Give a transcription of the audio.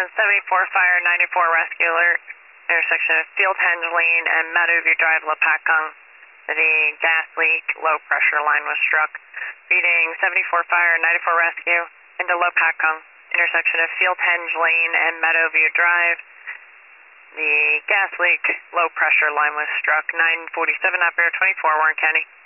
Citizen 74 Fire, 94 Rescue Alert, intersection of Field Henge Lane and Meadowview Drive, Lepakong. The gas leak, low pressure line was struck. Reading 74 Fire, 94 Rescue, into Lepakong, intersection of Field Henge Lane and Meadowview Drive. The gas leak, low pressure line was struck. 947 operator 24, Warren County.